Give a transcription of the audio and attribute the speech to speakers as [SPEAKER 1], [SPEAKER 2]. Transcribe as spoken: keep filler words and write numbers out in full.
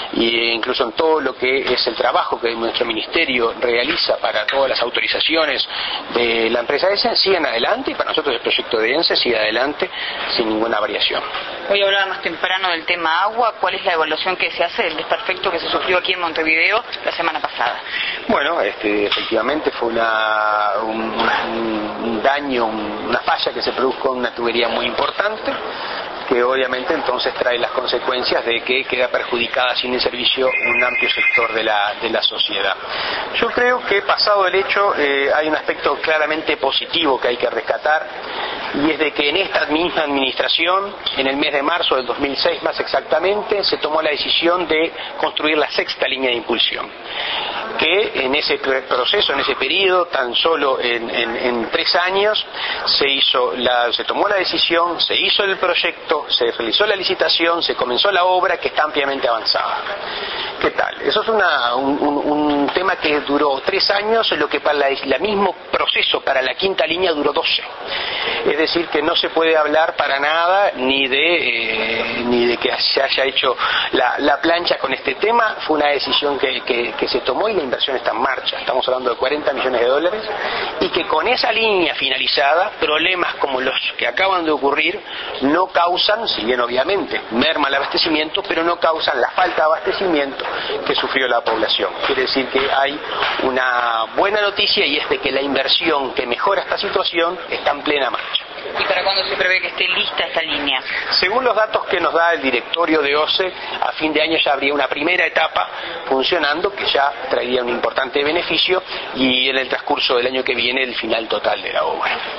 [SPEAKER 1] e incluso en todo lo que es el trabajo que nuestro ministerio realiza para todas las autorizaciones de la empresa ENSE, siguen adelante, y para nosotros el proyecto de ENSE sigue adelante sin ninguna variación.
[SPEAKER 2] Hoy hablaba más temprano del tema agua. ¿Cuál es la evaluación que se hace del desperfecto que se sufrió aquí en Montevideo la semana pasada?
[SPEAKER 1] Bueno, este, efectivamente fue una, un, un daño, una falla que se produjo en una tubería muy importante, que obviamente entonces trae las consecuencias de que queda perjudicada sin el servicio un amplio sector de la, de la sociedad. Yo creo que pasado el hecho eh, hay un aspecto claramente positivo que hay que rescatar, y es de que en esta misma administración, en el mes de marzo del dos mil seis más exactamente, se tomó la decisión de construir la sexta línea de impulsión, que en ese proceso, en ese periodo, tan solo en, en, en tres años, se hizo la, se tomó la decisión, se hizo el proyecto, se realizó la licitación, se comenzó la obra, que está ampliamente avanzada. ¿Qué tal? Eso es una, un, un, un tema que duró tres años, lo que para el mismo proceso para la quinta línea duró doce. Es decir, que no se puede hablar para nada ni de eh, ni de que se haya hecho la, la plancha con este tema. Fue una decisión que, que, que se tomó, y la inversión está en marcha. Estamos hablando de cuarenta millones de dólares, y que con esa línea finalizada, problemas como los que acaban de ocurrir no causan, si bien obviamente merma el abastecimiento, pero no causan la falta de abastecimiento que sufrió la población. Quiere decir que hay una buena noticia, y es de que la inversión que mejora esta situación está en plena marcha.
[SPEAKER 2] ¿Y para cuándo se prevé que esté lista esta línea?
[SPEAKER 1] Según los datos que nos da el directorio de OCE, a fin de año ya habría una primera etapa funcionando, que ya traería un importante beneficio, y en el transcurso del año que viene el final total de la obra.